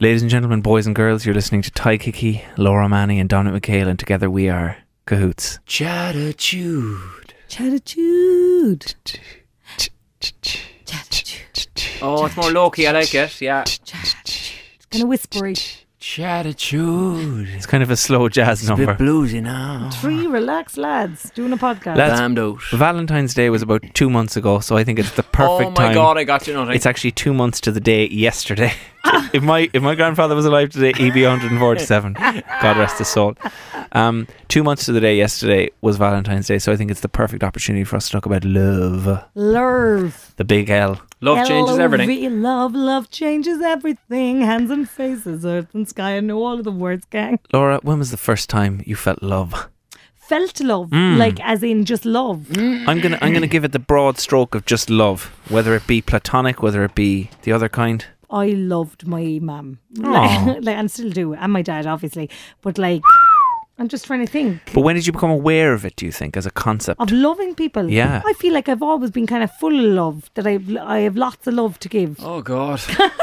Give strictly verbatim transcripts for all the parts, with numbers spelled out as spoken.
Ladies and gentlemen, boys and girls, you're listening to Ty Kiki, Laura Manny and Dominic McHale, and together we are Cahoots. Chatitude. Chatitude. Oh, it's more low-key, I like it, yeah. Kind of whispery. Chatitude. It's kind of a slow jazz It's number. a bit bluesy now. Three relaxed lads doing a podcast. Lads, Damned out. Valentine's Day was about two months ago, so I think it's the perfect Oh my time. god, I got you nothing. It's actually two months to the day yesterday. if my if my grandfather was alive today, he'd be one hundred forty-seven. God rest his soul. Um, two months to the day yesterday was Valentine's Day, so I think it's the perfect opportunity for us to talk about love. Love. The big L. Love changes everything. L O V E, love, love changes everything. Hands and faces, earth and sky. I know all of the words, gang. Laura, when was the first time you felt love? Felt love, Mm. like as in just love. I'm gonna I'm gonna give it the broad stroke of just love, whether it be platonic, whether it be the other kind. I loved my mum, Aw. like, like, and still do, and my dad, obviously. But like, I'm just trying to think But when did you become aware of it, do you think, as a concept? of loving people. Yeah. I feel like I've always been kind of full of love. That I I have lots of love to give. Oh god.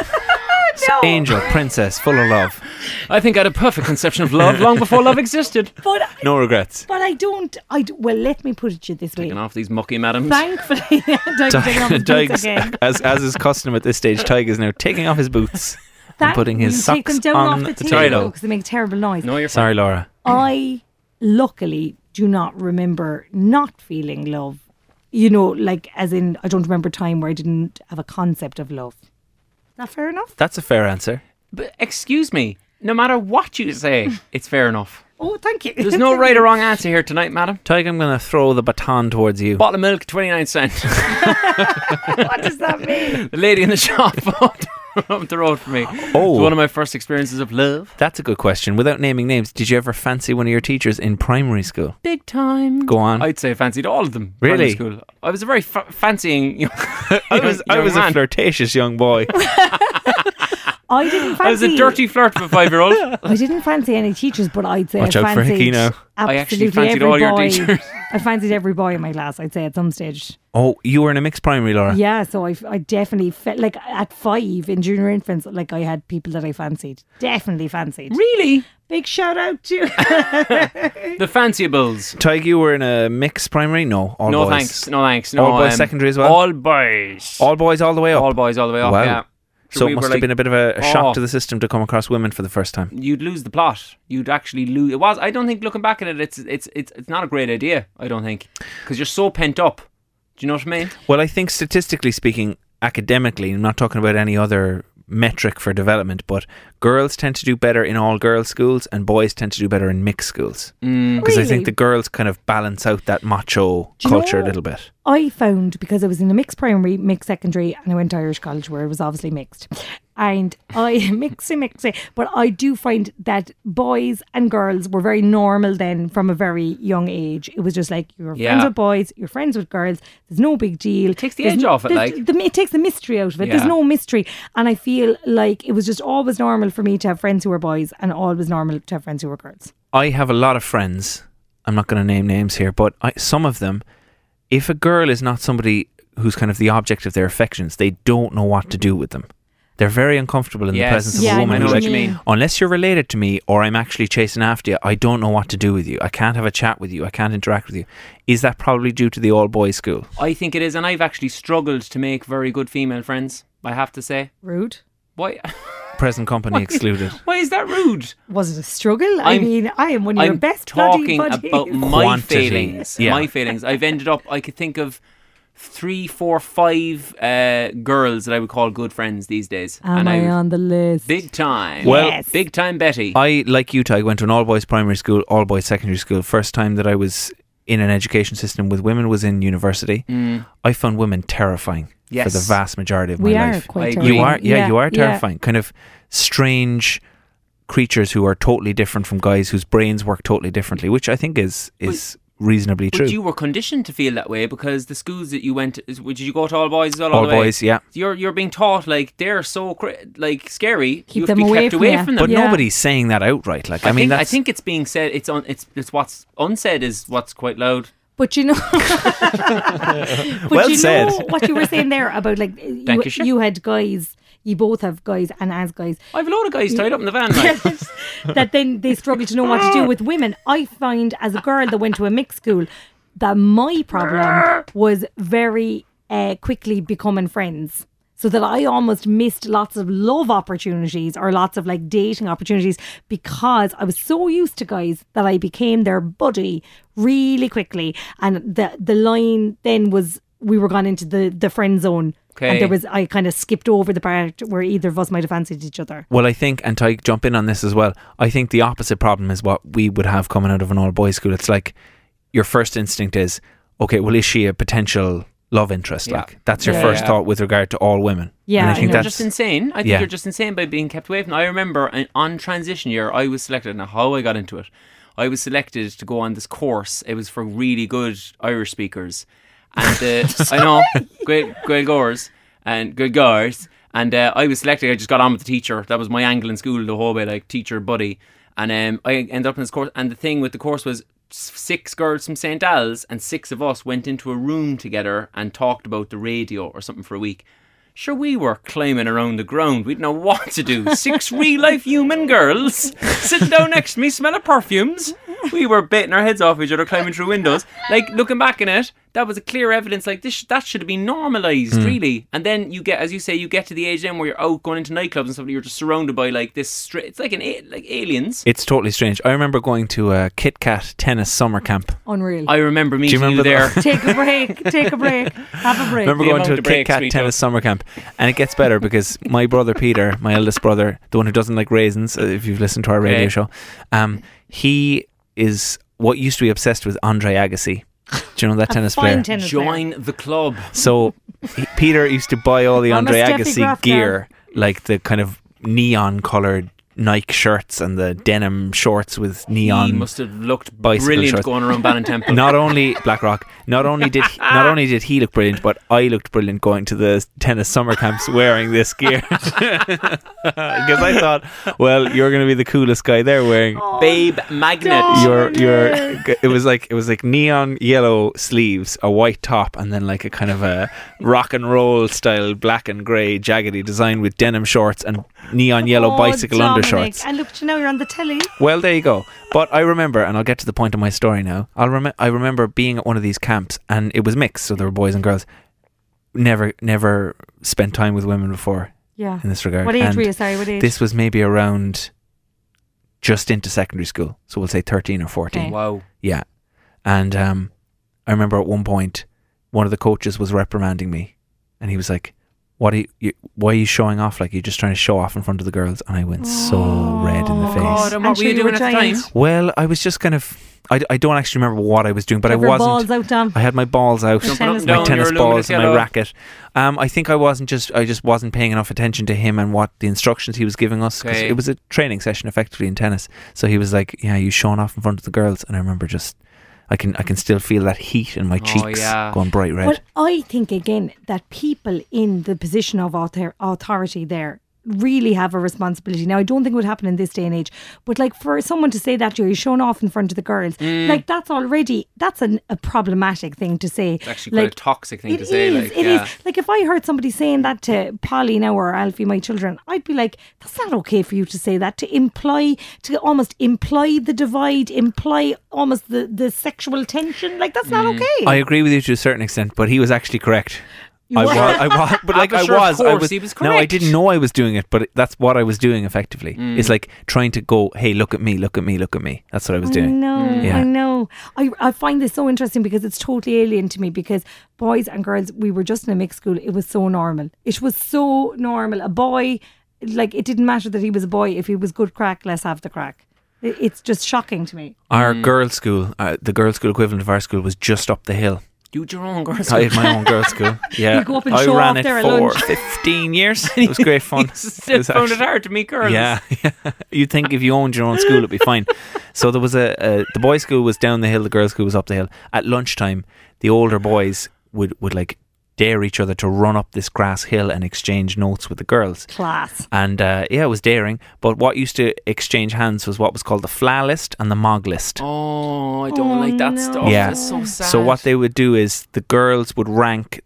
No, Angel, princess, full of love. I think I had a perfect conception of love long before love existed. but No regrets. but I don't. I d- well, let me put it to you this way. Taking off these mucky madams. Thankfully, Doug taking off his boots again. as, as is custom at this stage, Tyg is now taking off his boots and Thank- putting his you socks take them down on off the the table. table because they make terrible noise. No, you're fine. Sorry, Laura. I luckily do not remember not feeling love. You know, like as in, I don't remember a time where I didn't have a concept of love. Is that fair enough? That's a fair answer. But excuse me, no matter what you say, it's fair enough. Oh, thank you. There's no right or wrong answer here tonight, madam. Tyg, I'm going to throw the baton towards you. Bottle of milk, twenty-nine cents. What does that mean? The lady in the shop up the road from me. Oh. It's one of my first experiences of love. That's a good question. Without naming names, did you ever fancy one of your teachers in primary school? Big time. Go on. I'd say I fancied all of them. Really? Primary school. I was a very fa- fancying. You know, I was I young was a man. flirtatious young boy. I didn't fancy. I was a dirty flirt of a five-year-old. I didn't fancy any teachers, but I'd say Watch I out for fancied Hickey now. I actually absolutely fancied every all your boy. teachers. I fancied every boy in my class, I'd say, at some stage. Oh, you were in a mixed primary, Laura? Yeah, so I, I definitely felt like at five in junior infants, like I had people that I fancied. Definitely fancied. Really? Big shout out to The fanciables. Tyg, you were in a mixed primary? No, all No boys. thanks. No thanks. No, All boys um, secondary as well? All boys. All boys all the way up? All boys all the way up, Wow. yeah. So we it must were have like- been a bit of a, a shock Oh. to the system to come across women for the first time. You'd lose the plot. You'd actually lose. It was. I don't think looking back at it, it's it's it's it's not a great idea. I don't think because you're so pent up. Do you know what I mean? Well, I think statistically speaking, academically, I'm not talking about any other metric for development, but girls tend to do better in all girls schools and boys tend to do better in mixed schools. Mm. Because I Really? think the girls kind of balance out that macho Do you culture a know- little bit. I found, because I was in a mixed primary, mixed secondary, and I went to Irish college where it was obviously mixed. And I, mixy, mixy, but I do find that boys and girls were very normal then from a very young age. It was just like, you're Yeah. friends with boys, you're friends with girls, there's no big deal. It takes the There's edge no- off it, there's- like. The, it takes the mystery out of it. There's Yeah. no mystery. And I feel like it was just always normal for me to have friends who were boys and always normal to have friends who were girls. I have a lot of friends, I'm not going to name names here, but I, some of them, if a girl is not somebody who's kind of the object of their affections, they don't know what to do with them. They're very uncomfortable in Yes. the presence of Yeah, a I woman know who's what like, you mean. unless you're related to me or I'm actually chasing after you, I don't know what to do with you. I can't have a chat with you. I can't interact with you. Is that probably due to the all boys school? I think it is, and I've actually struggled to make very good female friends. I have to say. Rude. Why? Present company excluded. Why is that rude? Was it a struggle? I I'm- mean, I am one of your I'm best bloody talking buddies. about my Quantity. failings. Yeah. My failings. I've ended up. I could think of three, four, five uh, girls that I would call good friends these days. Am and I on the list? Big time. Well- Yes. big time Betty. I, like you, Ty, went to an all boys primary school, all boys secondary school. First time that I was in an education system with women was in university. Mm. I found women terrifying Yes. for the vast majority of we my are life. quite I terrible. agree. You are, yeah, you are yeah. terrifying. Kind of strange creatures who are totally different from guys whose brains work totally differently, which I think is is reasonably But true. you were conditioned to feel that way because the schools that you went to, is- did you go to all boys? All, all the way? boys, yeah. You're you're being taught like they're so cra- like scary. Keep you have them to be away kept from away you. from them. But Yeah. nobody's saying that outright. Like, I, I mean, think, that's I think it's being said. It's on. It's it's what's unsaid is what's quite loud. But you know, but Well you said. know what you were saying there about like you, Thank you, Chef. you had guys, you both have guys, and as guys, I have a load of guys tied up in the van. Like. that then they struggle to know what to do with women. I find as a girl that went to a mixed school that my problem was very uh, quickly becoming friends. So that I almost missed lots of love opportunities or lots of like dating opportunities because I was so used to guys that I became their buddy really quickly. And the the line then was we were gone into the, the friend zone. Okay. And there was I kind of skipped over the part where either of us might have fancied each other. Well, I think, and to jump in on this as well, I think the opposite problem is what we would have coming out of an all boys school. It's like your first instinct is, okay, well, is she a potential love interest? Yeah. Like that's your Yeah, first yeah. thought with regard to all women. Yeah, and I I think know. You're that's just insane. I think yeah. you're just insane by being kept away from. I remember uh, on transition year, I was selected. Now, how I got into it, I was selected to go on this course. It was for really good Irish speakers, and uh, I know, great, great goers and good goers. And uh, I was selected. I just got on with the teacher. That was my angle in school the whole way, like teacher buddy. And um, I ended up in this course. And the thing with the course was, six girls from Saint Al's and six of us went into a room together and talked about the radio or something for a week. Sure, we were climbing around the ground. We didn't know what to do. Six real-life human girls sitting down next to me, smelling perfumes. We were baiting our heads off each other, climbing through windows. Like, looking back in it, that was a clear evidence. Like, this, that should have been normalised, Mm. really. And then you get, as you say, you get to the age then where you're out going into nightclubs and stuff, and you're just surrounded by, like, this... Stra- it's like an a- like aliens. it's totally strange. I remember going to a Kit Kat tennis summer camp. Unreal. I remember meeting you, remember there. that? Take a break. Take a break. Have a break. I remember The going to amount a of Kit breaks Kat we tennis took. summer camp, and it gets better because my brother Peter, my eldest brother, the one who doesn't like raisins, uh, if you've listened to our radio Okay. show, um, he is what used to be obsessed with Andre Agassi. Do you know that A tennis fine player? tennis player. Join the club. So he, Peter used to buy all the I'm a Andre Steffi Agassi Graf gear, like the kind of neon coloured Nike shirts and the denim shorts with He neon. must have looked bicycle brilliant shorts. going around Bannon Temple. Not only Blackrock, not only did he, not only did he look brilliant, but I looked brilliant going to the tennis summer camps wearing this gear. Because I thought, well, you're going to be the coolest guy there wearing. Babe Magnet. don't. Your your it was like it was like neon yellow sleeves, a white top, and then like a kind of a rock and roll style black and grey jaggedy design with denim shorts and neon yellow Oh, bicycle Dominic. undershorts. And look, you know, you're on the telly. Well, there you go. But I remember, and I'll get to the point of my story now. I'll rem- I remember being at one of these camps, and it was mixed, so there were boys and girls. Never, never spent time with women before Yeah. in this regard. What age And were you? Sorry, what age? this was maybe around just into secondary school, so we'll say thirteen or fourteen. Okay. Wow. Yeah, and um, I remember at one point, one of the coaches was reprimanding me, and he was like, "What are you, you? Why are you showing off? Like you're just trying to show off in front of the girls?" And I went so red in the Oh, face. God, and I'm what sure were you you doing were at the time? giant. Well, I was just kind of. I, I don't actually remember what I was doing, but Have I your wasn't. balls out, Dom. I had my balls out, Your tennis my balls. tennis Your balls, luminous and my yellow. racket. Um, I think I wasn't just. I just wasn't paying enough attention to him and what the instructions he was giving us, because Okay. it was a training session effectively in tennis. So he was like, "Yeah, you showing off in front of the girls," and I remember just. I can I can still feel that heat in my Oh, cheeks yeah. going bright red. But I think again that people in the position of author- authority there really have a responsibility. Now, I don't think it would happen in this day and age, but like for someone to say that to you, you're showing off in front of the girls, Mm. like that's already that's an, a problematic thing to say. It's actually quite like, a toxic thing It to say. is, like, it yeah. is. Like if I heard somebody saying that to Polly now or Alfie, my children, I'd be like, that's not okay for you to say that, to imply, to almost imply the divide, imply almost the, the sexual tension. Like that's not okay. I agree with you to a certain extent, but he was actually correct. You I were? was, I was, but like but I sure, of was, I course, was. he was No, I correct. didn't know I was doing it, but it, that's what I was doing effectively. Mm. It's like trying to go, hey, look at me, look at me, look at me. That's what I was I doing. know, Yeah. I know. I, I find this so interesting because it's totally alien to me, because boys and girls, we were just in a mixed school. It was so normal. It was so normal. A boy, like it didn't matter that he was a boy. If he was good crack, let's have the crack. It, it's just shocking to me. Our girls' school, uh, the girls' school equivalent of our school, was just up the hill. You had your own girls. I had my own girls' school. Yeah, You go up and I show ran off it there at for lunch. fifteen years. It was great fun. You still was found it actually- hard to meet girls. Yeah, yeah. You'd think if you owned your own school, it'd be fine. So there was a, a the boys' school was down the hill, the girls' school was up the hill. At lunchtime, the older boys would would like dare each other to run up this grass hill and exchange notes with the girls. Class. And uh, yeah, it was daring. But what used to exchange hands was what was called the fla list and the mog list. Oh, I don't Oh, like that no. stuff. Yeah. That's so sad. So what they would do is the girls would rank the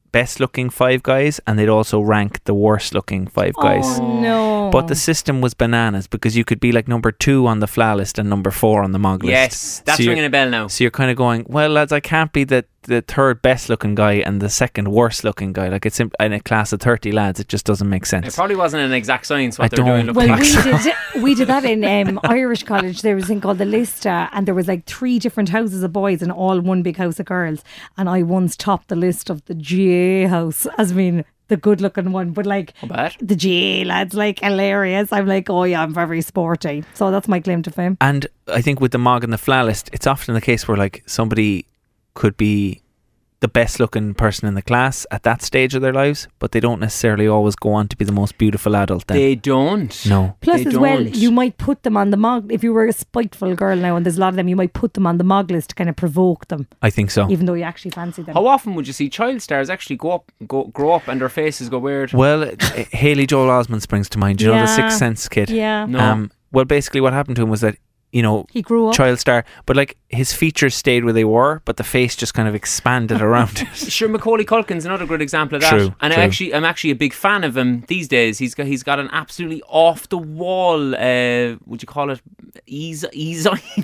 best looking five guys, and they'd also rank the worst looking five guys. Oh no! But the system was bananas because you could be like number two on the F L A list and number four on the Mog list. Yes, that's So you're- ringing a bell now. So you're kind of going, well, lads, I can't be the, the third best looking guy and the second worst looking guy. Like, it's in, in a class of thirty lads, it just doesn't make It sense. probably wasn't an exact science what I they were doing. don't looking Well, at. we did we did that in um, Irish college. There was a thing called the Lista, and there was like three different houses of boys and all one big house of girls. And I once topped the list of the G A house, as being the good looking one, but like Not bad. the G A lads, like hilarious. I'm like, oh yeah, I'm very sporty. So that's my claim to fame. And I think with the Mog and the F L A list, it's often the case where like somebody could be the best looking person in the class at that stage of their lives, but they don't necessarily always go on to be the most beautiful adult then. They don't. no. Plus, They as well, don't. you might put them on the Mog. If you were a spiteful girl now, and there's a lot of them, you might put them on the Mog list to kind of provoke them, I think so. even though you actually fancy them. How often would you see child stars actually go up, go grow up, and their faces go weird? Well, uh, Haley Joel Osment springs to mind. Do you know the Yeah. Sixth Sense kid? Yeah, No. Um, well, basically what happened to him was that, you know, he grew up. child star, but like his features stayed where they were, but the face just kind of expanded around it. Sure, Macaulay Culkin's another good example of that. True, and true. I actually, I'm actually a big fan of him these days. He's got, he's got an absolutely off the wall. Uh, would you call it ease, ease,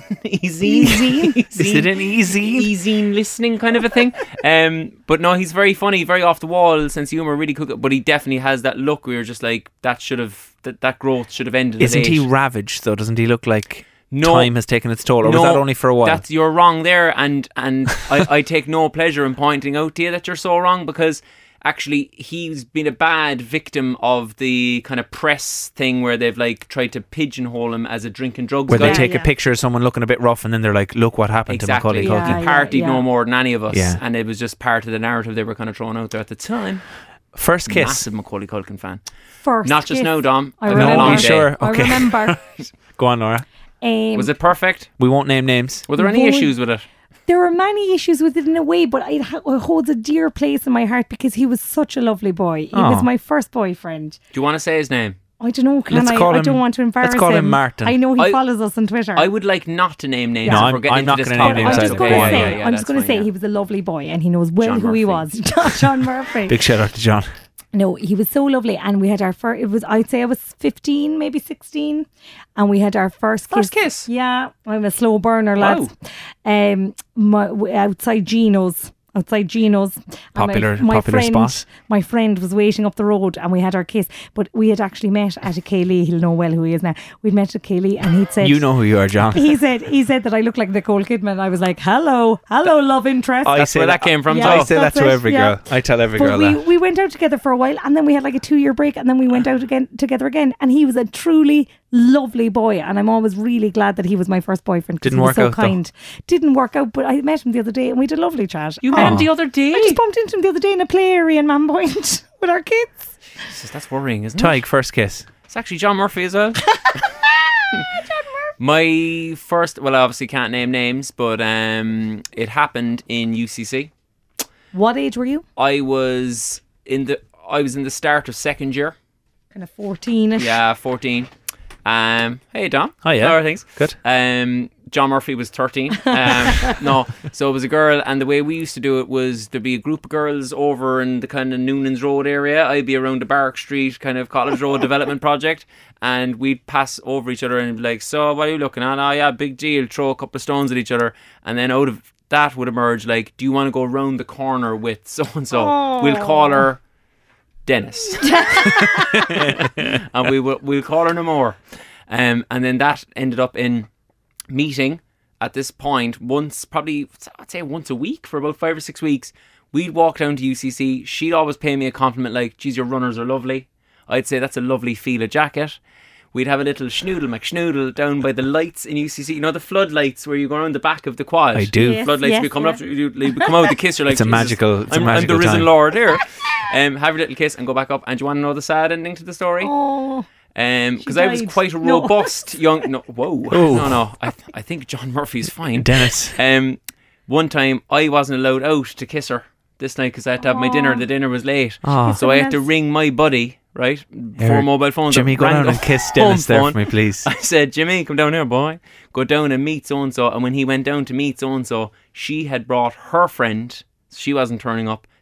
easy, Is it an easy? easy listening kind of a thing? Um, but no, he's very funny, very off the wall, sense of humor, really cool. But he definitely has that look where you're just like, that should have, that, that growth should have ended. Isn't at he eight. ravaged though? Doesn't he look like No. time has taken its toll? Or was No, that only for a while? That's you're wrong there, and and I, I take no pleasure in pointing out to you that you're so wrong, because actually he's been a bad victim of the kind of press thing where they've like tried to pigeonhole him as a drink and drugs Where guy. they take Yeah. a picture of someone looking a bit rough and then they're like, look what happened Exactly. to Macaulay Yeah, Culkin. He yeah, partied yeah. no more than any of us, Yeah. and it was just part of the narrative they were kind of throwing out there at the time. First kiss. Massive Macaulay Culkin fan. First Not just kiss. now, Dom. I I've had a remember. long you day. sure? I Okay. remember. Go on, Nora. Um, Was it perfect? We won't name names. Were there any Boy. issues with it? There were many issues with it in a way, but it, ha- it holds a dear place in my heart because he was such a lovely boy. He Oh. was my first boyfriend. Do you want to say his name? I don't know, can Let's I? call I him- don't want to embarrass let's call him Martin. I know he I- follows us on Twitter. I would like not to name names. No, if I'm- we're getting I'm into not this gonna name topic. names I'm either. just Go going to on. say, Yeah, yeah, I'm that's just going to fine, say yeah. he was a lovely boy and he knows well John who he Murphy. was. John- John Murphy. Big shout out to John. No, he was so lovely, and we had our first. It was I'd say I was fifteen, maybe sixteen, and we had our first First kiss. kiss? Yeah, I'm a slow burner, lads. Um, my, w- outside Gino's. Outside Gino's. And my- Popular- my, popular friend, spot. My friend was waiting up the road and we had our kiss. But we had actually met at a Kaylee. He'll know well who he is now. We'd met at Kaylee and he'd said... You know who you are, John. He said he said that I look like Nicole Kidman. I was like, hello, hello, love interest. I That's say where that came from. Yeah. I Too. say that That's to it, every yeah. girl. I tell every But girl we, that. we went out together for a while and then we had like a two year break and then we went out again together again. And he was a truly lovely boy. And I'm always really glad that he was my first boyfriend. 'cause Didn't he was work so out, though. kind. Didn't work out, but I met him the other day and we did a lovely chat. You Oh. met him the other day. I just bumped into him the other day in a play area in Manpoint with our kids. Jesus, that's worrying, isn't it? Tig, first kiss. It's actually John Murphy as well. My first, well, I obviously can't name names, but um, it happened in U C C. What age were you? I was in the, I was in the start of second year. Kind of fourteen-ish. Yeah, fourteen. Um, hey Dom. Oh, yeah. How are things? Good. Um, John Murphy was thirteen. Um, no, so it was a girl, and the way we used to do it was there'd be a group of girls over in the kind of Noonan's Road area. I'd be around the Barrack Street kind of College Road development project, and we'd pass over each other and be like, "So, what are you looking at? Oh yeah, big deal." Throw a couple of stones at each other, and then out of that would emerge like, "Do you want to go round the corner with so and so? We'll call her Dennis." And we will we'll call her no more. Um, and then that ended up in meeting at this point once, probably I'd say once a week for about five or six weeks. We'd walk down to U C C. She'd always pay me a compliment like, "Geez, your runners are lovely." I'd say, "That's a lovely Fila jacket." We'd have a little schnoodle McSchnoodle down by the lights in U C C. You know the floodlights where you go around the back of the quad? I do. Yes, Floodlights yes, be coming yeah. up, you, you come out with the kiss. You're like, It's a "Jesus, magical- it's a I'm, magical I'm the risen time." Lord here." Um, have your little kiss and go back up. And do you want to know the sad ending to the story? Oh. Um, because I was died. quite a No. robust young. No, whoa, Oh. no, no. I, I think John Murphy's fine. Dennis. Um, one time I wasn't allowed out to kiss her this night because I had to have my dinner. Oh. The dinner was late, Oh. so I had to Someone else. ring my buddy. Right, before Here, mobile phones. Jimmy, I go rang down the and kiss home Dennis there phone. for me, please. I said, "Jimmy, come down here, boy. Go down and meet so and so." And when he went down to meet so and so, she had brought her friend. She wasn't turning up.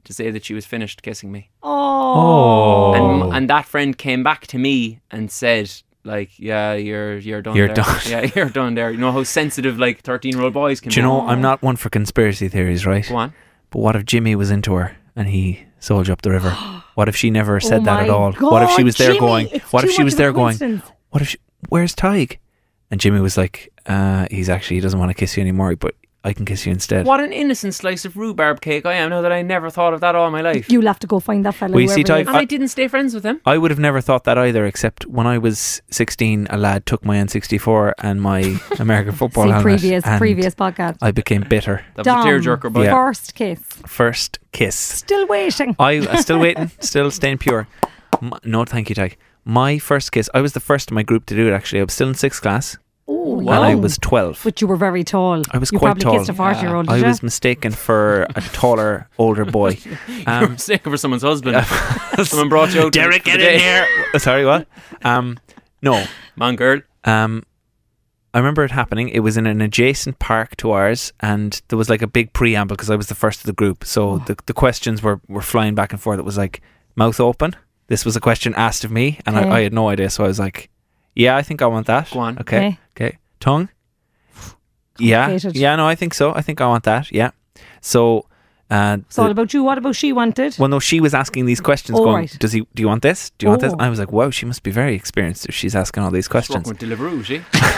to say that she was finished kissing me. Oh. Oh. And and that friend came back to me and said, like, yeah, you're you're done You're there. done. Yeah, you're done there. You know how sensitive like thirteen-year-old boys can Do you be. know, I'm not one for conspiracy theories, right? Go on. But what if Jimmy was into her and he sold you up the river? What if she never said Oh that at my all? What if she God, was there Jimmy, going, it's what if too she much was of a there going, coincidence. what if she, where's Tig? And Jimmy was like, uh, he's actually, he doesn't want to kiss you anymore, but I can kiss you instead. What an innocent slice of rhubarb cake I am now that I never thought of that all my life. You'll have to go find that fella. Well, you see, whoever he Tig, is. And I didn't stay friends with him. I would have never thought that either, except when I was sixteen, a lad took my N sixty-four and my American football See helmet. previous and previous podcast. I became bitter. That was a Dom, tearjerker, boy. Yeah. First kiss. First kiss. Still waiting. I I'm still waiting, still staying pure. My, no, thank you, Tig. My first kiss, I was the first in my group to do it, actually. I was still in sixth class Oh, and I wow. was twelve. But you were very tall. I was you quite probably tall. kissed a forty-year-old. I did was you? mistaken for a taller, older boy. You're Um, mistaken for someone's husband. Someone brought you out. Derek, to get the in day. here. Sorry, what? Um, no. Man, girl. Um, I remember it happening. It was in an adjacent park to ours, and there was like a big preamble because I was the first of the group. So Oh. the the questions were, were flying back and forth. It was like mouth open. This was a question asked of me, and Okay. I, I had no idea. So I was like, "Yeah, I think I want that." Go on. Okay. Okay. Okay. Tongue. Yeah. Complicated. Yeah. No, I think so. I think I want that. Yeah. So. Uh, It's all the- about you. What about she wanted? well, no, she was asking these questions. Oh, going, right. "Does he? Do you want this? Do you want this?" Oh. I was like, "Wow, she must be very experienced if she's asking all these She's working questions." with Deliveroo, is she?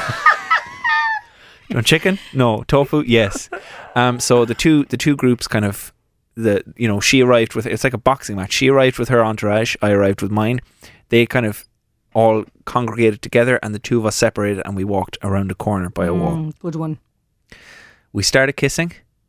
You want chicken? No. Tofu? Yes. Um, so the two the two groups kind of the you know she arrived with it's like a boxing match. She arrived with her entourage. I arrived with mine. They kind of all congregated together, and the two of us separated, and we walked around a corner by a wall. Mm, good one. We started kissing,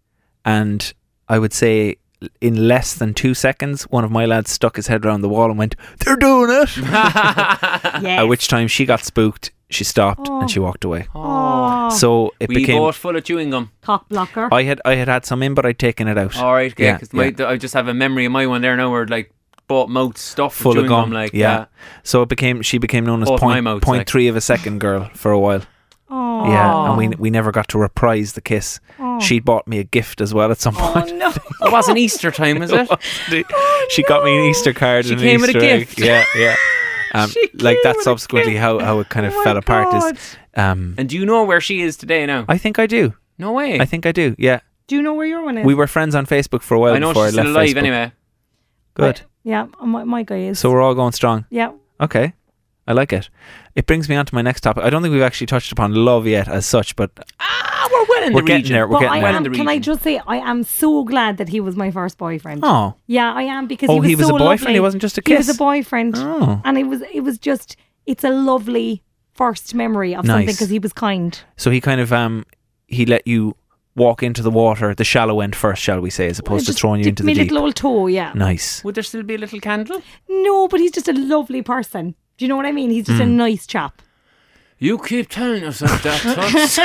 and I would say in less than two seconds, one of my lads stuck his head around the wall and went, "They're doing it!" Yes. At which time she got spooked. She stopped Oh. and she walked away. Oh, So it we became. both full of chewing gum. cock blocker. I had I had had some in, but I'd taken it out. All right, okay. Yeah, 'Cause my, yeah. I just have a memory of my one there now where like bought mouth stuffed Full with of chewing gum, like yeah. So it became she became known as Both my point, mouths, point like. three of a second girl for a while. oh. Yeah, and we we never got to reprise the kiss. Oh. She'd bought me a gift as well at some Oh point. no. It wasn't Easter time, is it? She got me an Easter card She and came an with a Easter egg. gift. Yeah, yeah. Um, She like came that's with a subsequently gift. how, how it kind of Oh my fell apart. God. Is um, And do you know where she is today now? I think I do. No way. I think I do. Yeah, Do you know where your one is? we were friends on Facebook for a while I know before she's I still left alive Facebook. anyway. Good. Yeah, my, my guy is. So we're all going strong. yeah. Okay. I like it. It brings me on to my next topic. I don't think we've actually touched upon love yet as such, but Ah, we're well in we're the getting region. there. We're But getting I there. Well in am, the can I region. just say I am so glad that he was my first boyfriend. Oh. Yeah, I am because Oh, he was, he was so a boyfriend? lovely. He wasn't just a He was kiss? a boyfriend, Oh. and it was it was just it's a lovely first memory of something Nice. because he was kind. So he kind of um he let you walk into the water, the shallow end first, shall we say, as opposed to Just throwing you dipped into the me deep. little old toe. Yeah. Nice. Would there still be a little candle? No, but he's just a lovely person. Do you know what I mean? He's just Hmm. a nice chap. You keep telling yourself that, Toots.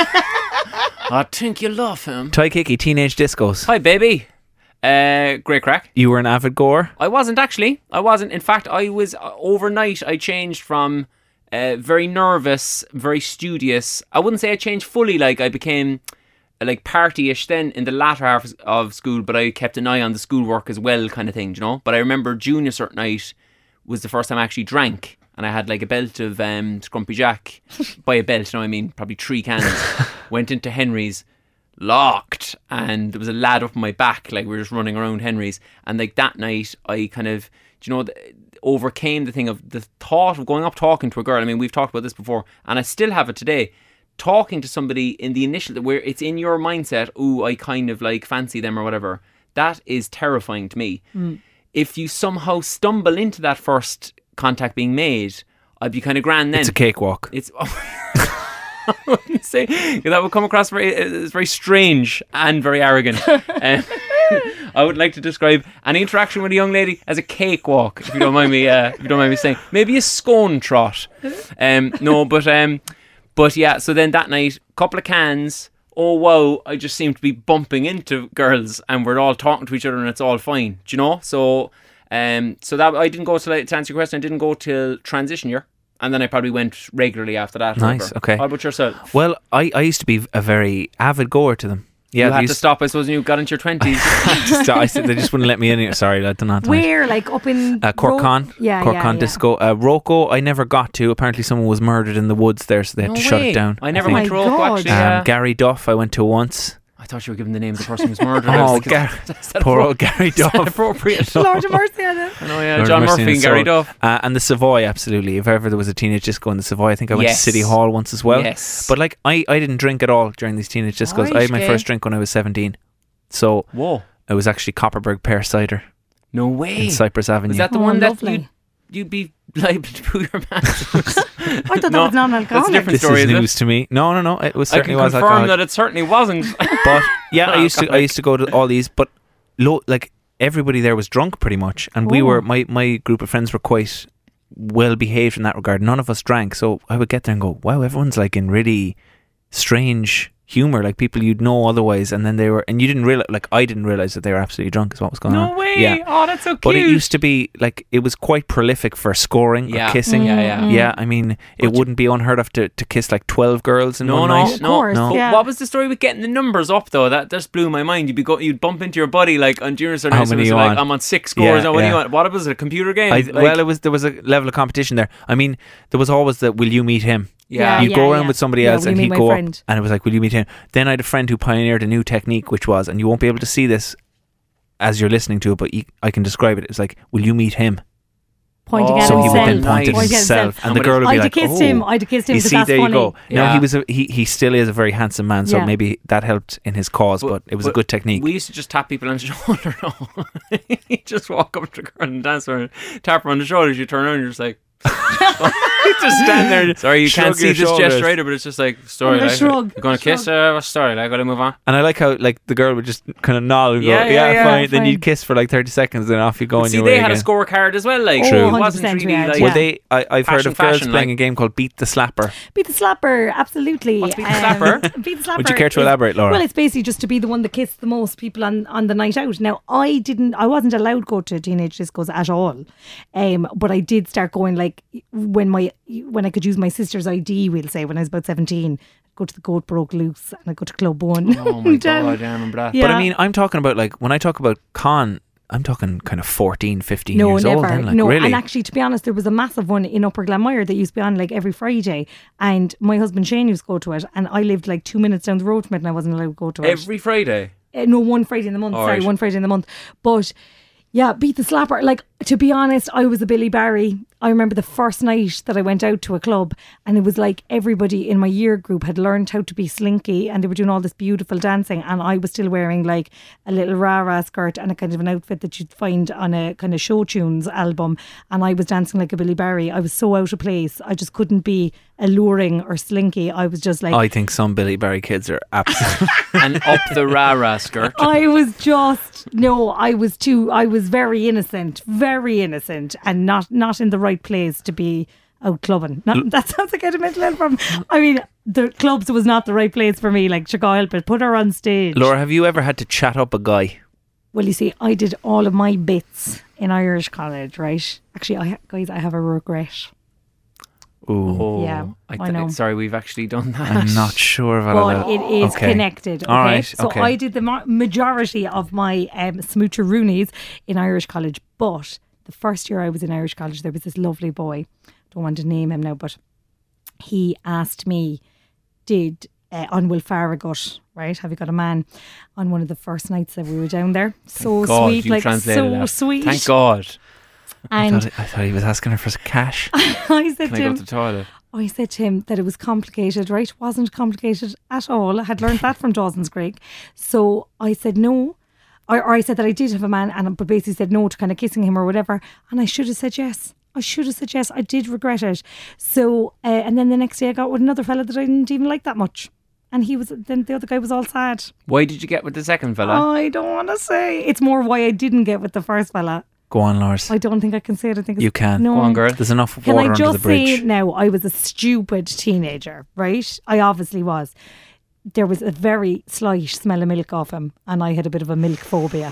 I think you love him. Ty Kiki, Teenage Discos. Hi, baby. Uh, great crack. You were an avid goer. I wasn't actually. I wasn't. In fact, I was uh, overnight. I changed from uh, very nervous, very studious. I wouldn't say I changed fully. Like I became uh, like partyish then in the latter half of school, but I kept an eye on the schoolwork as well, kind of thing. Do you know? But I remember junior cert night was the first time I actually drank, and I had like a belt of um, Scrumpy Jack. By a belt, you know what I mean? Probably three cans. Went into Henry's. Locked, and there was a lad up on my back, like we were just running around Henry's, and like that night I kind of, do you know, th- overcame the thing of the thought of going up talking to a girl. I mean, we've talked about this before, and I still have it today. Talking to somebody in the initial, where it's in your mindset, ooh, I kind of like fancy them or whatever, that is terrifying to me. If you somehow stumble into that first contact being made, I'd be kind of grand then. It's a cakewalk. It's I wouldn't say that would come across very it's very strange and very arrogant. Um, I would like to describe an interaction with a young lady as a cakewalk, if you don't mind me. Uh, if you don't mind me saying, maybe a scone trot. Um, no, but um, but yeah. So then that night, couple of cans. Oh wow! I just seem to be bumping into girls, and we're all talking to each other, and it's all fine. Do you know? So um, so that I didn't go to like, to answer your question. I didn't go till transition year. And then I probably went regularly after that. Nice, Over. okay. How about yourself? Well, I, I used to be a very avid goer to them. Yeah, you they had to used- stop, I suppose, when you got into your twenties. just, I said they just wouldn't let me in here. Sorry, I don't know. Where, like up in Uh, Corkon, Ro- yeah, Corkon yeah, yeah. Disco. Uh, Rocco, I never got to. Apparently, someone was murdered in the woods there, so they had No to shut way. it down. I never think. went to Oh my Rocco, God. actually. Um, yeah. Gary Duff, I went to once. I thought you were giving the name of the person who was murdered. I was Oh, like, Gar- is that poor appro- old Gary is that Duff. appropriate? Lord of mercy on it. I know, yeah, Lord John of mercy Murphy on and his Gary soul. Duff. Uh, and the Savoy, absolutely. If ever there was a teenage disco in the Savoy, I think I went Yes. to City Hall once as well. Yes. But like, I, I didn't drink at all during these teenage discos. I had my Right, first okay. drink when I was seventeen. So Whoa. it was actually Copperberg Pear Cider No way. in Cypress Avenue. Is that the Oh, one that lovely. you'd, you'd be liable to poo your pants? I thought that No, was non-alcoholic. that's a different this story, is is it? news to me. No, no, no. It was I certainly can was confirm alcoholic. that it certainly wasn't. But yeah, I used to I Alcoholic. used to go to all these, but lo- like everybody there was drunk pretty much, and we Oh. were my my group of friends were quite well behaved in that regard. None of us drank, so I would get there and go, wow, everyone's like in really strange humor, like people you'd know otherwise, and then they were, and you didn't realize, like I didn't realize that they were absolutely drunk is what was going on. No way. Yeah. Oh, that's so cute. But it used to be like it was quite prolific for scoring Yeah. or kissing. Yeah, yeah. Mm. Yeah, I mean, it But- wouldn't be unheard of to, to kiss like twelve girls in No, one no, night. Of no. course, No. But yeah. what was the story with getting the numbers up though? That just blew my mind. You'd be go, you'd bump into your buddy like on during certain How nights, many and you it's like on? I'm on six scores. Yeah, and what do yeah. you want? What was it? A computer game? I, Like, well, it was there was a level of competition there. I mean, there was always the "Will you meet him?" yeah. You'd yeah, go around yeah. with somebody Yeah, else, will and you he'd meet my go friend? up, and it was like, "Will you meet him?" Then I had a friend who pioneered a new technique, which was, and you won't be able to see this as you're listening to it, but you, I can describe it. It's like, "Will you meet him?" Pointing Oh, at So he would himself. then point at Pointing himself, and the Somebody- girl would be I'd like, have kissed "Oh." him. I'd have kissed him You because see, that's there funny. you go. Now Yeah. he was a, he he still is a very handsome man, so Yeah. maybe that helped in his cause. But, But- it was a but good technique. We used to just tap people on the shoulder. No. You just walk up to the girl and dance her and tap her on the shoulders. You turn around and you're just like, You just stand there. and sorry, you shrug can't see your this shoulders. gesture either, but it's just like, story. Oh, the Like, shrug. you going to kiss? Uh, what's the story? Like, I got to move on. And I like how like the girl would just kind of nod and go, Yeah, "Yeah, yeah, yeah, fine." Then fine. you'd kiss for like thirty seconds, and off you go But on see, your they way had again. a scorecard as well. Like, True. it one hundred wasn't percent really we had, like. yeah. Well, they I, I've heard Fashion, of girls fashion, playing like- a game called Beat the Slapper. Beat the slapper, absolutely. What's beat the slapper? Beat the slapper. Would you care to is- elaborate, Laura? Well, it's basically just to be the one that kissed the most people on, on the night out. Now, I didn't, I wasn't allowed to go to teenage discos at all, um, but I did start going like when my when I could use my sister's I D. We'll say when I was about seventeen, go to the Goat Broke Loose and I go to Club One. Oh my And, um, god, I remember that. yeah. But I mean, I'm talking about like when I talk about con, I'm talking kind of fourteen, fifteen No, years never. old. Then, like, no, really? and actually, to be honest, there was a massive one in Upper Glenmire that used to be on like every Friday, and my husband Shane used to go to it, and I lived like two minutes down the road from it, and I wasn't allowed to go to it. Every Friday. Uh, no, one Friday in the month. All sorry, right. one Friday in the month. But yeah, Beat the Slapper. Like, to be honest, I was a Billy Barry. I remember the first night that I went out to a club, and it was like everybody in my year group had learned how to be slinky, and they were doing all this beautiful dancing, and I was still wearing like a little rah-rah skirt and a kind of an outfit that you'd find on a kind of show tunes album, and I was dancing like a Billy Barry. I was so out of place. I just couldn't be alluring or slinky. I was just like I think some Billy Barry kids are absolutely. And up the rah-rah skirt. I was just no, I was too I was very innocent, very innocent, and not not in the right place to be out clubbing. Not, that sounds like I had a mental health problem. I mean, the clubs was not the right place for me. Like, Chicago help it, put her on stage. Laura, have you ever had to chat up a guy? Well, you see, I did all of my bits in Irish college, right? Actually, I guys, I have a regret. Ooh, Oh, Yeah, I th- know. Sorry, we've actually done that. I'm not sure about But that. it is Okay. connected. Okay? All right, So okay. I did the ma- majority of my um, smoocheroonies in Irish college. But the first year I was in Irish college, there was this lovely boy. Don't want to name him now, but he asked me, did uh, on Will Farragut, right? Have you got a man? On one of the first nights that we were down there. So God, sweet, you like translated so that. sweet. Thank God. I, And thought, I thought he was asking her for some cash. I said Can I to go him, to the toilet? I said to him that it was complicated, right? Wasn't complicated at all. I had learned that from Dawson's Creek. So I said no. Or, or I said that I did have a man, and but basically said no to kind of kissing him or whatever. And I should have said yes. I should have said yes. I did regret it. So, uh, and then the next day I got with another fella that I didn't even like that much. And he was, then the other guy was all sad. Why did you get with the second fella? I don't want to say. It's more why I didn't get with the first fella. Go on, Lars. I don't think I can say it. I think it's, You can. No. Go on, girl. There's enough Can water I under the just bridge. say now, I was a stupid teenager, right? I obviously was. There was a very slight smell of milk off him, and I had a bit of a milk phobia.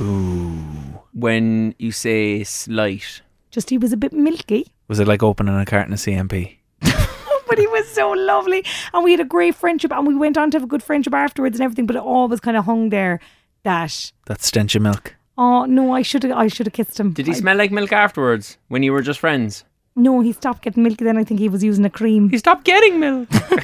When you say slight, Just he was a bit milky. Was it like opening a carton of C M P? but he was so lovely. And we had a great friendship and we went on to have a good friendship afterwards and everything, but it always kind of hung there that, That stench of milk. oh no, I should have I should have kissed him. Did he I- smell like milk afterwards when you were just friends? No, he stopped getting milky then. I think he was using a cream. He stopped getting milk.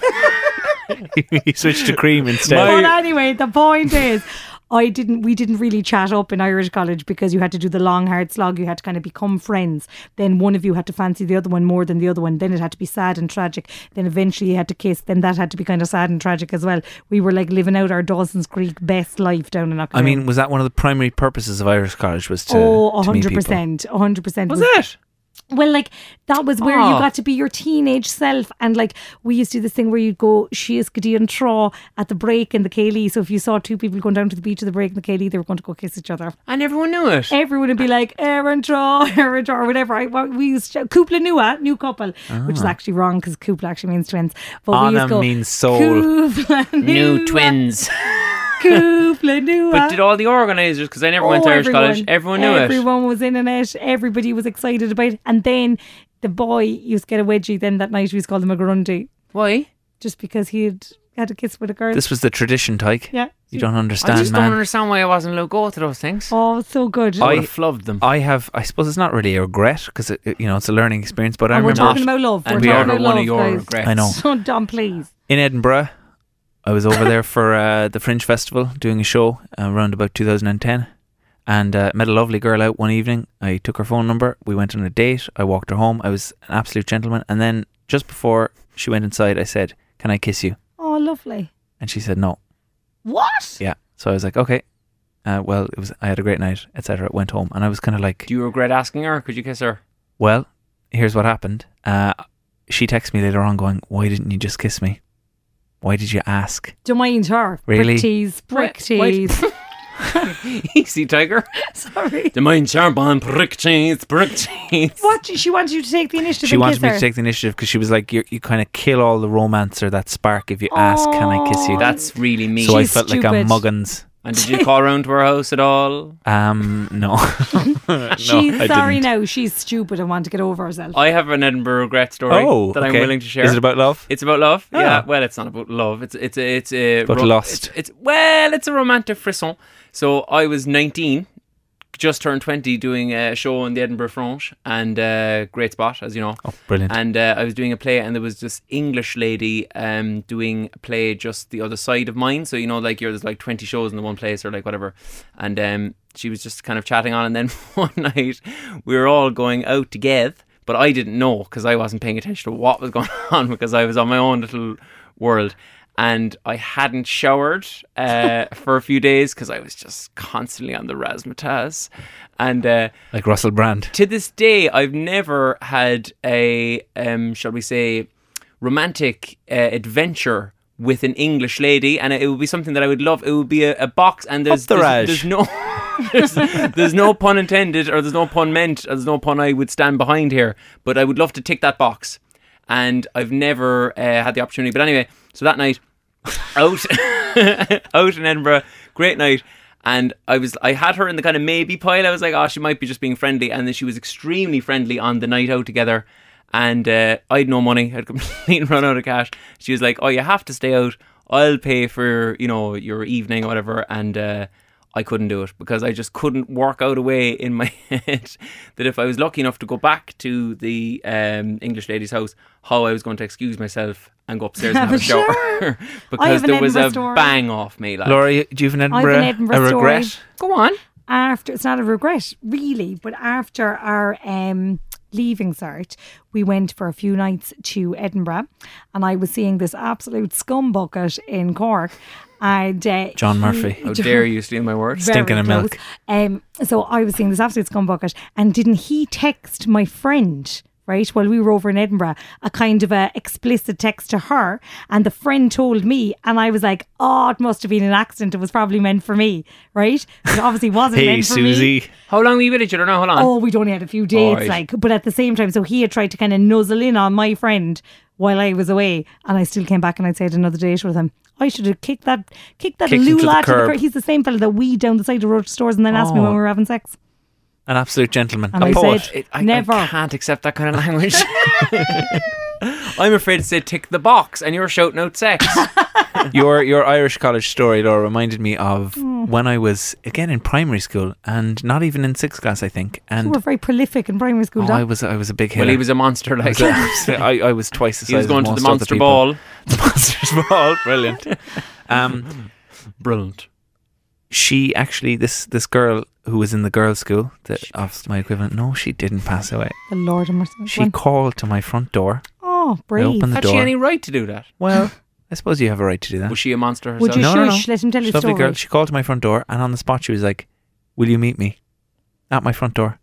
He switched to cream instead. My- But anyway, the point is, I didn't. We didn't really chat up in Irish college because you had to do the long hard slog. You had to kind of become friends. Then one of you had to fancy the other one more than the other one. Then it had to be sad and tragic. Then eventually you had to kiss. Then that had to be kind of sad and tragic as well. We were like living out our Dawson's Creek best life down in Auckland. I mean, was that one of the primary purposes of Irish college? Was to, oh, to meet hundred people? percent, hundred percent. Was it? Well, like that was where you Oh. got to be your teenage self, and like we used to do this thing where you'd go Shias Gideon Traw at the break in the Kaylee. So if you saw two people going down to the beach at the break in the Kaylee, they were going to go kiss each other. And everyone knew it. Everyone would be like Aaron Traw, Aaron Traw, or whatever. I, what we used to, Kupla Nua, new couple, which is actually wrong because Kupla actually means twins. But we used Anna to go means soul. Kupla New Nua, twins. Kupla Nua. But did all the organisers, because I never went to Oh, Irish everyone. college, everyone knew it. Everyone was in on it. Everybody was excited about it. And then the boy used to get a wedgie. Then that night we used to call him a grunty Why? just because he had had a kiss with a girl. This was the tradition, Tyke. yeah. You don't I understand, just man. don't understand why I wasn't allowed to go to those things. Oh, so good. I I- would have flubbed them. I have, I suppose it's not really a regret because it, it- you know, it's a learning experience. But I And we're remember talking about love. and we're we talking are about one love, of your guys. regrets. I know. So dumb, please. in Edinburgh, I was over there for uh, the Fringe Festival doing a show uh, around about two thousand ten, and uh, met a lovely girl out one evening. I took her phone number. We went on a date. I walked her home. I was an absolute gentleman. And then just before she went inside, I said, "Can I kiss you?" Oh, lovely. And she said no. What? Yeah. So I was like, okay. Uh, well, it was. I had a great night, et cetera. Went home, and I was kind of like, Do you regret asking her? Could you kiss her? well, here's what happened. Uh, she texted me later on, going, "Why didn't you just kiss me? Why did you ask?" Don't mind her. Really? Brick tease. Brick Why- why- tease. Easy, Tiger. Sorry. The mind sharp on brick cheese, brick cheese. What? She wanted you to take the initiative She and wanted kiss me her. to take the initiative because she was like, you you kind of kill all the romance or that spark if you ask, "Can I kiss you?" Oh. That's really mean. so I She's felt like a stupid. muggins. And did you call around to her house at all? Um, no. no, She's I sorry didn't. now. She's stupid and want to get over herself. I have an Edinburgh regret story Oh, that I'm okay. willing to share. Is it about love? It's about love. Ah. Yeah. Well, it's not about love. It's it's a, it's a About lust. It's, it's well, it's a romantic frisson. So I was nineteen, just turned twenty, doing a show in the Edinburgh Fringe, and uh, great spot, as you know. Oh, brilliant. And uh, I was doing a play, and there was this English lady um, doing a play just the other side of mine. So, you know, like you're, there's like twenty shows in the one place or like whatever. And um, she was just kind of chatting on. And then one night we were all going out together, but I didn't know because I wasn't paying attention to what was going on because I was on my own little world. And I hadn't showered uh, for a few days because I was just constantly on the razzmatazz. And uh, Like Russell Brand. to this day, I've never had a, um, shall we say, romantic uh, adventure with an English lady, and it, it would be something that I would love. It would be a, a box, and there's Up the there's, Raj. there's no there's, there's no pun intended, or there's no pun meant, or there's no pun I would stand behind here. But I would love to tick that box, and I've never uh, had the opportunity. But anyway, so that night out out in Edinburgh, great night. And I was, I had her in the kind of maybe pile. I was like, oh, she might be just being friendly. And then she was extremely friendly on the night out together. And uh, I had no money. I'd completely run out of cash. She was like, oh, you have to stay out. I'll pay for, you know, your evening or whatever. And uh, I couldn't do it because I just couldn't work out a way in my head that if I was lucky enough to go back to the um, English lady's house, how I was going to excuse myself and go upstairs and have a shower. Sure. I Because have an there was Edinburgh a story. bang off me. Like. Laura, do you have an I have Edinburgh, an Edinburgh a story. regret? Go on. After, it's not a regret really, but after our um, leaving cert, we went for a few nights to Edinburgh, and I was seeing this absolute scumbucket in Cork. And uh, John he- Murphy. How dare you steal my words? Very Stinking of close. milk. Um, so I was seeing this absolute scumbucket, and didn't he text my friend, right, while we were over in Edinburgh, a kind of a explicit text to her, and the friend told me, and I was like, oh, it must have been an accident. It was probably meant for me, right? It obviously wasn't Hey, meant for me. Susie. How long were you with each other now? Hold on. Oh, we'd only had a few dates, Alright. like, but at the same time, so he had tried to kind of nuzzle in on my friend while I was away, and I still came back and I'd say I had another date with him. I should have kicked that, kicked that Kicked him to the lula to the curb. curb. He's the same fella that we down the side of the road to stores and then asked me Oh. when we were having sex. An absolute gentleman. And a I poet. said, It- I, never. I can't accept that kind of language. I'm afraid to say tick the box, and you're shouting out sex. Your your Irish college story, Laura, reminded me of when I was again in primary school, and not even in sixth class, I think. You And were very prolific in primary school. oh, Doc. I was I was a big hitter. Well, he was a monster, like I, I was twice the size. he was going of to the most other monster people. ball. The monster's ball, brilliant. Um, Brilliant. she actually this this girl who was in the girls' school, the, of my equivalent. No, she didn't pass away. The Lord of mercy. She Go on. called to my front door. Oh, I brave. opened the Had door. she any right to do that? Well, I suppose you have a right to do that. Was she a monster herself? Would you No, no, shush? no. Let him tell She's his a lovely story. girl. She called to my front door, and on the spot she was like, "Will you meet me at my front door?"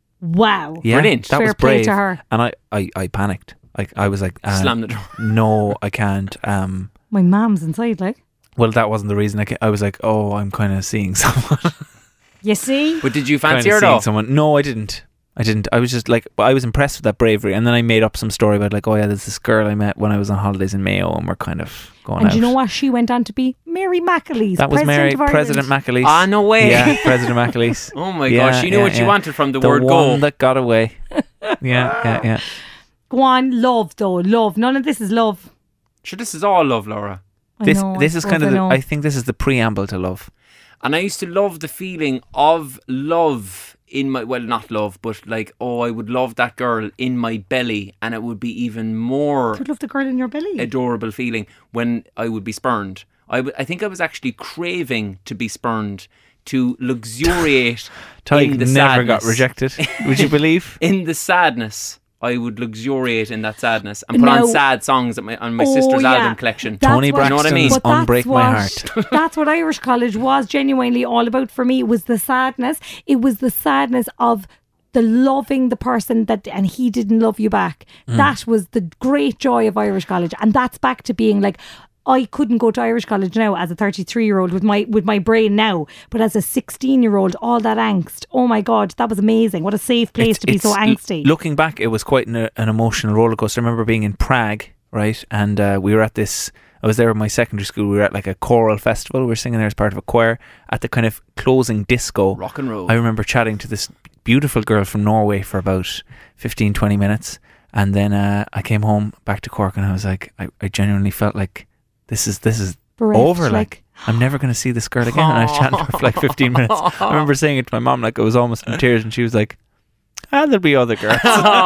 Wow. Yeah, Brilliant. that Fair was play brave. to her. And I, I, I panicked. Like I was like, uh, Slam the door. "No, I can't." Um, My mum's inside, like. well, that wasn't the reason. I, ca- I was like, "Oh, I'm kind of seeing someone." You see? But did you kind fancy of her seeing though? someone. No, I didn't. I didn't. I was just like, but I was impressed with that bravery. And then I made up some story about like, oh yeah, there's this girl I met when I was on holidays in Mayo, and we're kind of going And out. do you know what? She went on to be Mary McAleese. That was President Mary, of Ireland. President McAleese. Ah, no way. Yeah, President McAleese. Oh my Yeah, gosh, she knew yeah, what she yeah. wanted from the, The word one go. that got away. Yeah, yeah, yeah. Go on, love though, love. None of this is love. Sure, this is all love, Laura. I This know, I this is suppose kind of I the, know. I think this is the preamble to love. And I used to love the feeling of love in my, well, not love, but like, oh, I would love that girl in my belly, and it would be even more You'd love the girl in your belly. adorable feeling when I would be spurned. I, w- I think I was actually craving to be spurned, to luxuriate Tyke in the never got sadness. rejected. Would you believe? In the sadness. I would luxuriate in that sadness and put Now- on sad songs at my, on my Oh, sister's yeah. album collection. That's Tony what- You know what I mean? Braxton's But that's Unbreak My what- Heart. That's what Irish College was genuinely all about for me. It was the sadness. It was the sadness of the loving the person that, and he didn't love you back. Mm. That was the great joy of Irish College, and that's back to being like, I couldn't go to Irish College now as a thirty-three year old with my with my brain now, but as a sixteen year old, all that angst. Oh my God, that was amazing. What a safe place It's- to be so it's- angsty. Looking back, it was quite an, an emotional roller coaster. I remember being in Prague, right, and uh, we were at this. I was there in my secondary school. We were at like a choral festival. We were singing there as part of a choir at the kind of closing disco. Rock and roll. I remember chatting to this beautiful girl from Norway for about fifteen, twenty minutes, and then uh, I came home back to Cork, and I was like, I, I genuinely felt like this is this is Bereft, over. Like, like- I'm never going to see this girl again. And I was chatting to her for like fifteen minutes. I remember saying it to my mom, like I was almost in tears, and she was like, "Ah, there'll be other girls."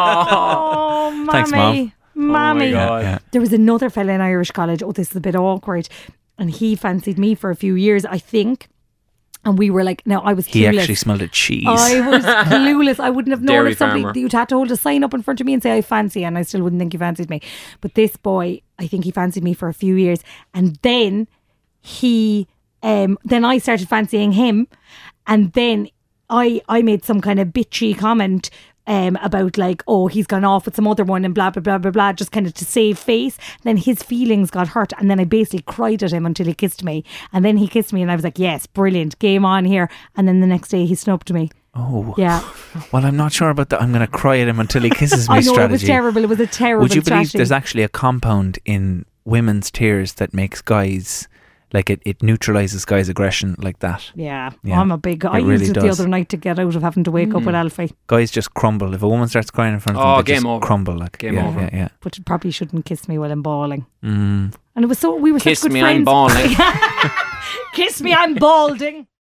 Oh, mommy. Thanks, Mom. Mommy. God. yeah. There was another fella in Irish College. Oh, this is a bit awkward. And he fancied me for a few years, I think. And we were like, no, I was clueless. He actually smelled of cheese. I was clueless. I wouldn't have known Dairy if somebody, farmer. you'd had to hold a sign up in front of me and say I fancy, and I still wouldn't think he fancied me. But this boy, I think he fancied me for a few years. And then he, um, then I started fancying him. And then I, I made some kind of bitchy comment um, about like, oh, he's gone off with some other one and blah, blah, blah, blah, blah, just kind of to save face. Then his feelings got hurt. And then I basically cried at him until he kissed me. And then he kissed me and I was like, yes, brilliant, game on here. And then the next day he snubbed me. Oh, Yeah. well, I'm not sure about that. I'm going to cry at him until he kisses me. I know strategy. it was terrible. It was a terrible Would you believe strategy. there's actually a compound in women's tears that makes guys, like it, it neutralizes guys' aggression like that. Yeah, Yeah, I'm a big. I it really used it the does. other night to get out of having to wake up with Alfie, Guys just crumble. If a woman starts crying in front of Oh, them, they game just over. crumble. Like, Game yeah, over. yeah, yeah. but probably shouldn't kiss me while I'm bawling. Mm. And it was so we were Kiss such good me, friends. I'm bawling. Kiss me, I'm balding.